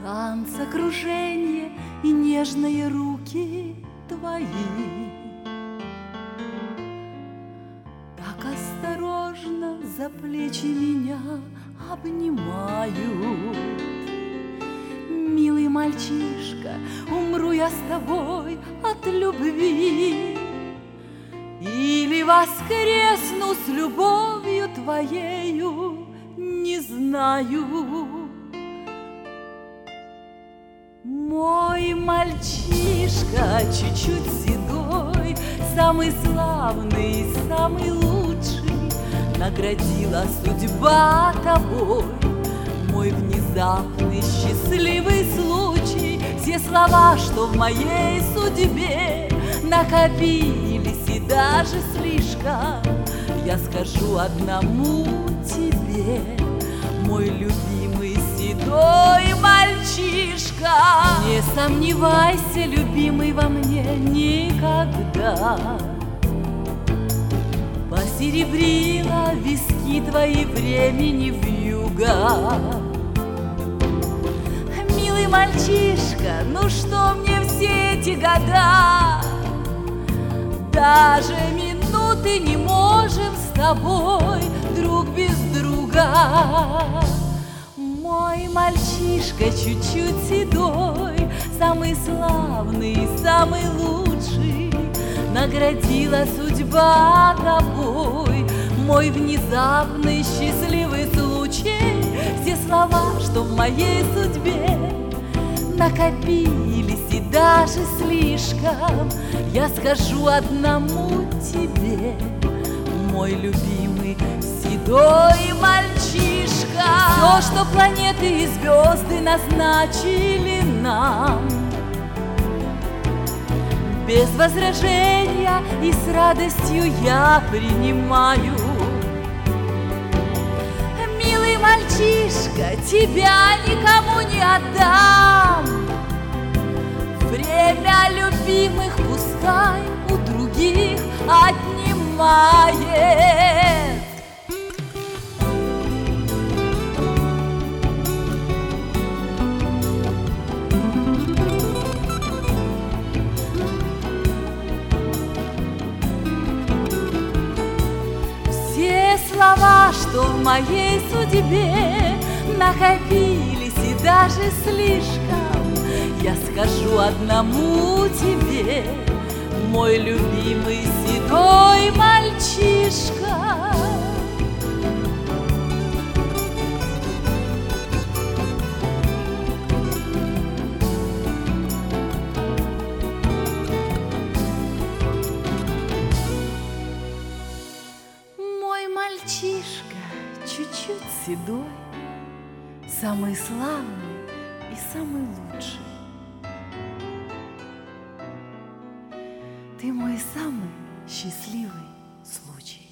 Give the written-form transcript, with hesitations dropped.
танца кружение и нежные руки твои. Так осторожно за плечи меня обнимают. Милый мальчишка, умру я с тобой от любви, или воскресну с любовью твоею, не знаю. Мой мальчишка, чуть-чуть седой, самый славный, самый лучший, наградила судьба тобой. Мой внезапный счастливый случай, все слова, что в моей судьбе накопились и даже слишком, я скажу одному тебе, мой любимый седой мальчишка. Не сомневайся, любимый, во мне никогда. Посеребрила виски твои времени вьюга. Милый мальчишка, ну что мне все эти года? Даже минуты не можем с тобой друг без друга. Мой мальчишка, чуть-чуть седой, самый славный, самый лучший, наградила судьба тобой. Мой внезапный счастливый случай, все слова, что в моей судьбе накопились и даже слишком, я скажу одному тебе, мой любимый седой мальчишка. Все, что планеты и звезды назначили нам, без возражения и с радостью я принимаю. Милый мальчишка, тебя никому не отдам. Время любимых пускай у других отнимает. Все слова, что в моей судьбе накопились и даже слишком, я скажу одному тебе, мой любимый седой мальчишка. Мой мальчишка, чуть-чуть седой, самый славный и самый лучший. Ты мой самый счастливый случай.